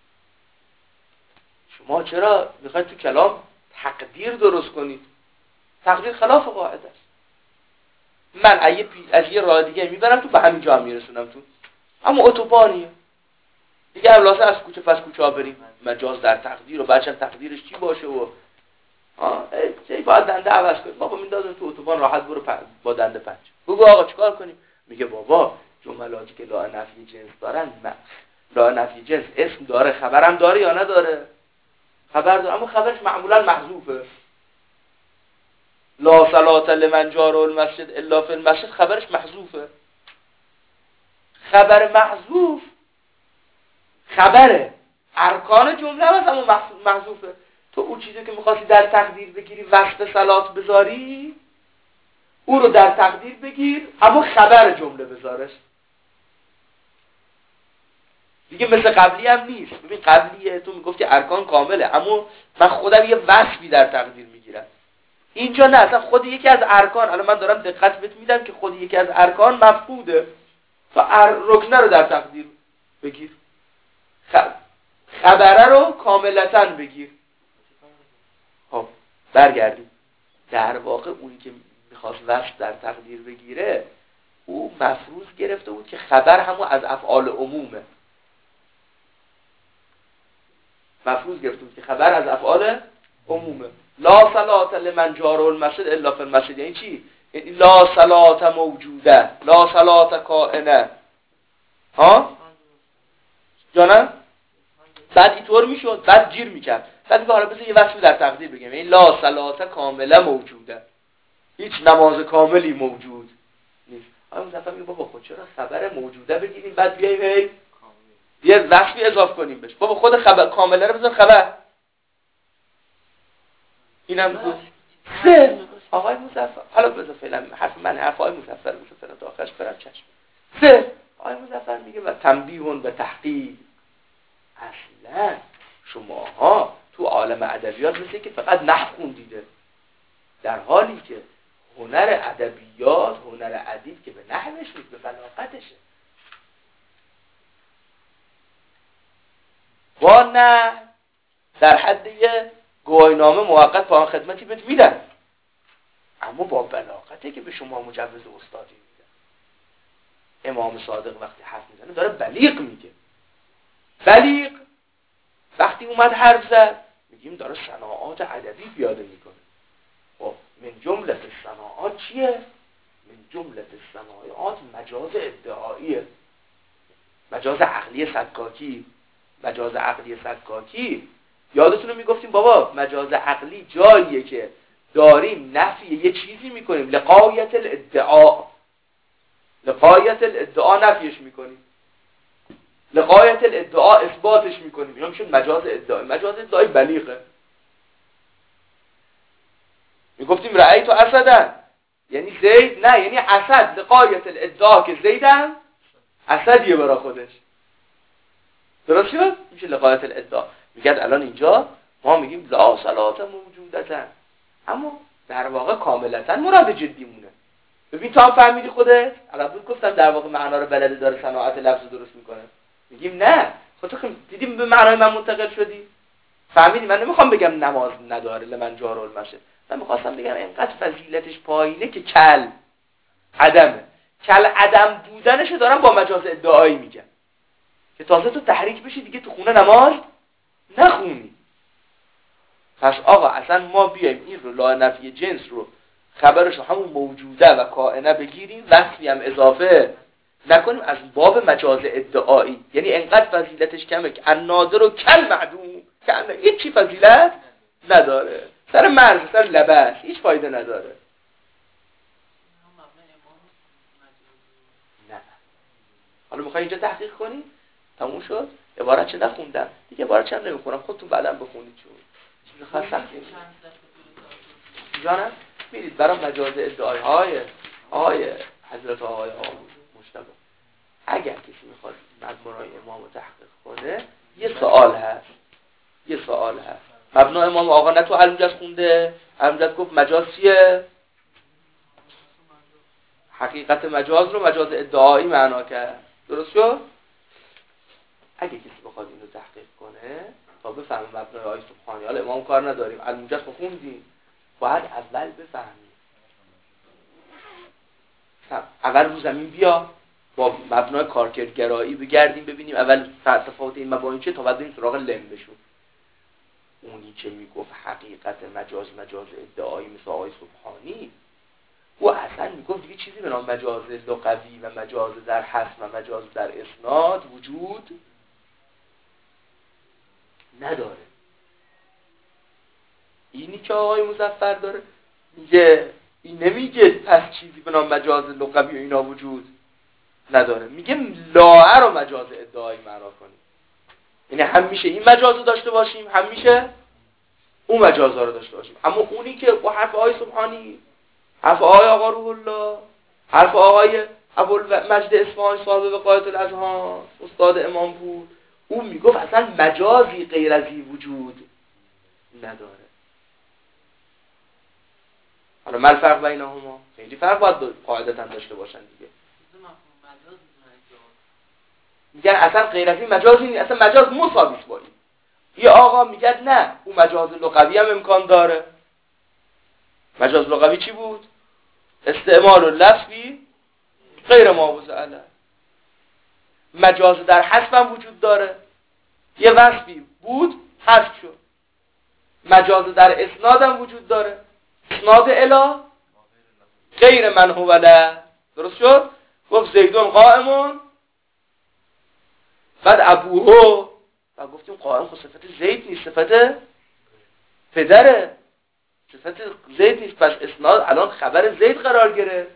شما چرا میخواید تو کلام تقدیر درست کنید؟ تقدیر خلاف قاعده است. من از یه راه دیگه میبرم تو، به همین جا هم میرسونم تو، اما اتوبانیه دیگه. هم لازم از کوچه پس کوچه ها بریم مجاز در تقدیر و بچن تقدیرش چی باشه و چه باید دنده عوض کنیم. بابا میندازم تو اتوبان راحت برو با دنده پنج. بگو آقا چیکار کنیم؟ میگه بابا جملاتی که لا نفی جنس دارن، لا نفی جنس اسم داره، خبرم داره یا نداره؟ خبر داره، اما خبرش معمولا محذوفه. لا صلاة لمن جاره المسجد الا فی المسجد خبرش محذوفه. خبر محذوف خبره، ارکان جمله هست اما محذوفه. تو اون چیزی که می‌خواستی در تقدیر بگیری وصف صلات بذاری، او رو در تقدیر بگیر اما خبر جمله بذارش. دیگه مثل قبلی هم نیست. ببین قبلیه تو میگفتی ارکان کامله، اما من خودم یه وصفی در تقدیر میگیرم. اینجا نه، اصلا خود یکی از ارکان، الان من دارم دقت بهت میدم که خود یکی از ارکان مفقوده، تو رکنه رو در تقدیر بگیر، خبره رو کاملتاً بگیر. خب برگردیم. در واقع اونی که میخواست وصف در تقدیر بگیره، او مفروض گرفته بود که خبر همون از افعال عمومه. مفروض گرفته بود که خبر از افعال عمومه. لا صلاة لمن جاره المسجد الا فی المسجد یعنی چی؟ یعنی لا صلاة موجوده، لا صلاة کائنه. ها؟ جانم؟ بعد اینطور میشد، بعد گیر میکرد. بعد میگه حالا بذار یه وصفی در تقدیر بگم، یعنی لا صلاة کامله موجوده، هیچ نماز کاملی موجود نیست. آیا مظفر میگه بابا خود چرا خبر موجوده بگیریم بعد بیاییم یه وصفی اضافه کنیم بهش؟ بابا خود خبر کامله رو بذار خبر. اینم گفت سه. آقای مظفر حالا بذار فعلا حرف من حرف آقای مظفر بذار فعلا تا آخرش برم چشم. سه. آقای مظفر میگه و تنبیه و تحقیق. اصلا شماها تو عالم ادبیات مثل که فقط نحو خوندیده، در حالی که هنر ادبیات، هنر ادیب که به نحوش نیست، به بلاغتشه. با نه در حد یه گواهینامه موقت پایان خدمتی بهت میدن، اما با بلاغته که به شما مجوز استادی میدن. امام صادق وقتی حرف میزنه داره بلیغ میگه. بلیغ وقتی اومد حرف زد میگیم داره صناعات ادبی پیاده میکنه. خب من جمله صناعات چیه؟ من جمله صناعات مجاز ادعاییه، مجاز عقلی سکاکی. مجاز عقلی سکاکی یادتونه میگفتیم بابا مجاز عقلی جاییه که داریم نفی یه چیزی میکنیم، لقایت الادعا، لقایت الادعا نفیش میکنیم، لقایت الادعا اثباتش میکنیم، اینا میشه مجاز ادعایی. مجاز ادعایی بلیغه. میگفتیم رأیت اسدن یعنی زید، نه یعنی اسد، لقایت الادعا که زیدم اسدیه برا خودش. درست شد؟ میشه لقایت الادعا. میگه الان اینجا ما میگیم لا صلات موجودتن، اما در واقع کاملتاً مراد جدی مونه. ببین تا هم فهمیدی خودت؟ الان گفتم در واقع معنا رو بلده داره صناعت لفظ درست میکنه. میگیم نه خودت دیدیم به معنای من منتقل شدی، فهمیدی. من نمیخوام بگم نماز نداره لمن جار المسجد، من میخواستم بگم اینقدر فضیلتش پایینه که کل عدمه. کل عدم بودنش دارم با مجاز ادعایی میگم که تازه تو تحریک بشی دیگه تو خونه نماز نخونی. پس آقا اصلا ما بیایم این رو لا نفی جنس رو خبرش رو همون موجوده و کائنه بگیریم، وصفی هم اضافه نکنیم از باب مجاز ادعایی، یعنی انقدر فضیلتش کمه که النادر و کل معدوم، که هیچ چی فضیلت نداره، سر مرز سر لبس هیچ فایده نداره. نه حالا میخوای اینجا تحقیق کنی؟ تموم شد. عبارت چه نخوندم دیگه، عبارت چه نمیخونم، خودتون بعداً بخونید. چون چیز خاص سختی جانم میرید برای مجاز ادعای های حضرت آقای مجتبی. اگر کسی میخواد مبنای امام رو تحقیق کنه یه سوال هست. مبنای امام آقا نه تو علمجز خونده، علمجز گفت مجاز چیه؟ حقیقت مجاز رو مجاز ادعایی معنا کرد. درست شد؟ اگه کسی بخواد اینو تحقیق کنه تا بفهمه مبنای آیه سبحانی، حالا امام کار نداریم، علمجز خوندیم، باید اول بفهمیم، اول رو زمین بیا با مبنای کارکردگرایی بگردیم ببینیم اول تفاوت این مبانی چه، تا بعد بریم سراغ لم بشون. اونی که میگفت حقیقت مجاز ادعایی مثل آقای سبحانی، او اصلا میگفت دیگه چیزی به نام مجاز لغوی و مجاز در حسم و مجاز در اسناد وجود نداره. اینی که آقای مظفر داره میگه، این نمیگه پس چیزی به نام مجاز لغوی و اینا وجود نداره، میگه لاعه رو مجاز ادعایی معنا کنیم. یعنی هم میشه این مجاز رو داشته باشیم، هم میشه اون مجاز رو داشته باشیم. اما اونی که با حرف آقای سبحانی، حرف آقای آقا روح الله، حرف آقای ابوالمجد اصفهانی صاحب وقایت الاذهان استاد امام بود، اون میگفت اصلا مجازی غیر از این وجود نداره. حالا ما الفرق بینهما، خیلی فرق باید قاعدتا داشته باشن دیگه. میگن اصلا غیر از این مجازی نیست، اصلا مجاز مساویس با این. یه آقا میگه نه اون مجاز لغوی هم امکان داره. مجاز لغوی چی بود؟ استعمال و لفظی غیر معوض علیه. مجاز در حذف هم وجود داره، یه وصفی بود حذف شد. مجاز در اسناد هم وجود داره، اسناد الی غیر من هو له. درست شد؟ گفت زیدون قائمون، بعد ابوهو، و گفتیم قائم خود صفت زید نیست، صفت پدره، صفت زید نیست. پس اسناد الان خبر زید قرار گرفت،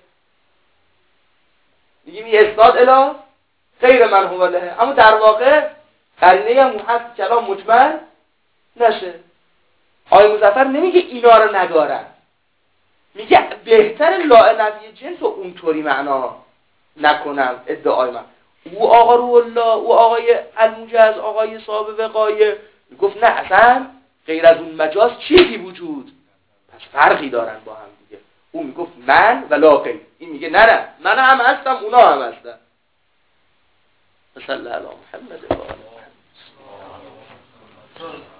میگیم این اسناد الی غیر من هو له، اما در واقع قرینه هم هست کلام مجمل نشه. آقای مظفر نمیگه اینا رو ندارن، میگه بهتر لا نفی جنس رو اونطوری معنا نکنم ادعای من. او آقا روح الله، او آقای الموجز، آقای صاحب وقایه میگفت نه اصلا غیر از اون مجاز چیزی وجود، پس فرقی دارن با هم دیگه. او میگفت من و لا غیر، این میگه نه من هم هستم اونا هم هستن. صلی الله علی محمد و آله محمد. چون